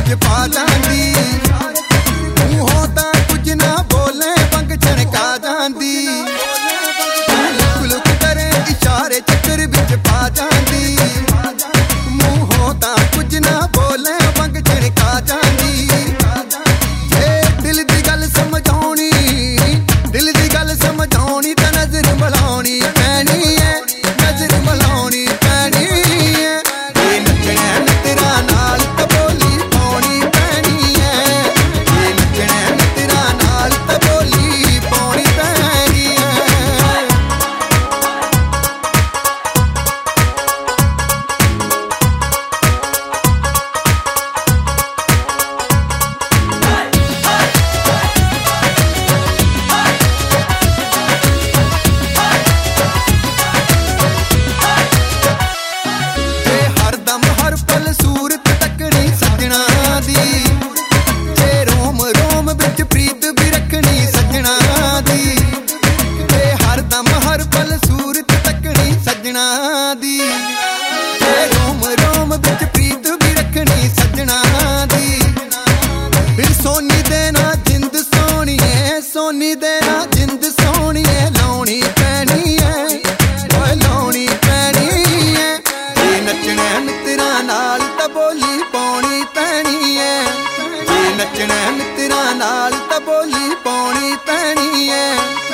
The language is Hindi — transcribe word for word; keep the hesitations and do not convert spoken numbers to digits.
विच पा जांदी मूंहों तां कुछ ना बोले पंग छणका जांदी लुक लुक करे इशारे चक्कर विच पा जांदी मूंहों तां कुछ ना बोले पंग छणका जांदी जे दिल दी गल समझाउणी दिल दी गल समझाउणी तां नजर मिलाउणी पैणी है नजर मिलाउणी पैणी है ये नचना तेरा नाल तां बोली पाउणी पैणी है ये नचना तेरा नाल तां बोली पाउणी पैणी है। सूरत तकनी सजना दी ते रोम रोम बिच प्रीत भी रखनी सजना दी ते हर दम हर पल सूरत तकनी सजना दी ते रोम रोम बिच प्रीत भी रखनी सजना दी फिर सोनी देना जिंद सोनी है सोनी देना जिंद सोनी है लाउनी पैनी है ओए लाउनी पैनी है ये नचना तेरा नाल तां बोली पाउणी पैणी है ये नचना तेरा नाल तां बोली पाउणी पैणी है।